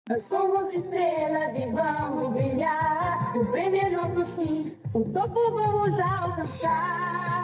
Nós somos estrelas e vamos brilhar. O brilho nosso fim, o topo vamos alcançar.